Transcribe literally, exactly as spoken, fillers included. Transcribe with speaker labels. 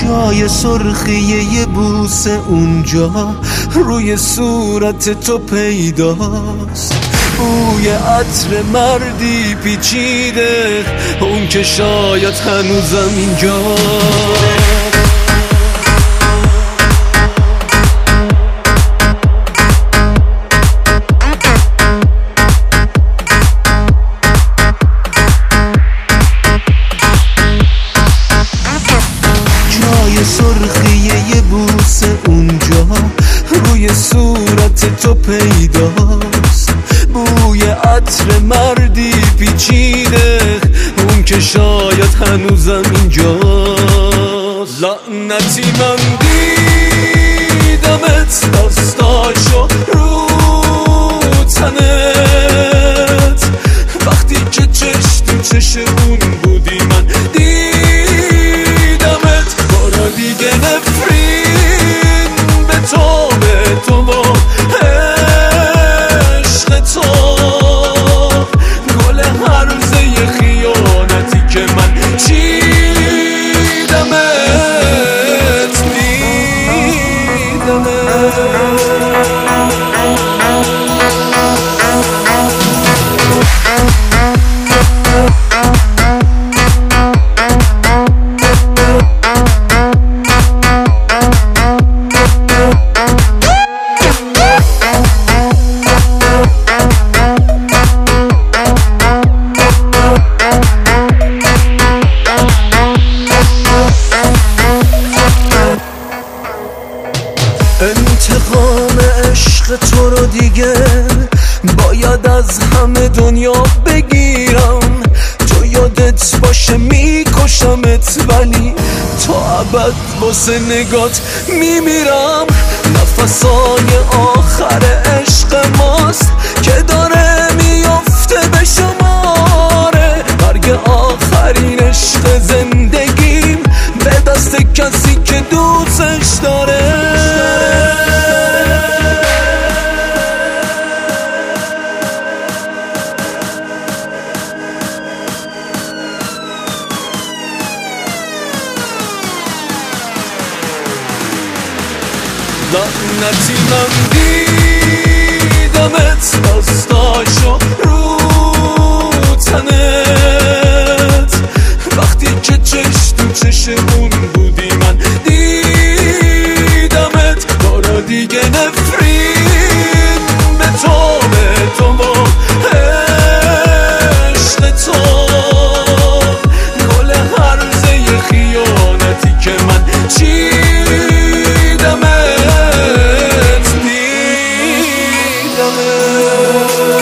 Speaker 1: جای سرخی یه بوسه اونجا روی صورت تو پیداست، بوی عطر مردی پیچیده، اون که شاید هنوزم اینجا. جای سرخی یه بوسه اونجا روی صورت تو پیداست، بوی عطر مردی پیچیده، اون که شاید هنوزم اینجاست. لعنتی من دیدمت دستاشو رو تنت، وقتی که چش تو چش اون بودی من دیدمت. بارا دیگه نفرین به تو به تو و عشق تو، گل هرزه خیانتی که من چیدمت دیدمت. انتقام عشق تو رو دیگه باید از همه دنیا بگیرم، تو یادت باشه میکشمت، ولی تا ابد واسه نگات میمیرم. نفسای آخر عشق ماست که داره میفته به شماره، مرگ آخرین عشق زندگیم به دست کسی که دوستش داره. لعنتی من دیدمت دستاشو رو تنت، وقتی که چش تو چش اون بودی من دیدمت. بارا دیگه نفرین به تو به تو و عشق تو، گل هرزه خیانتی که من چیدمت دیدمت.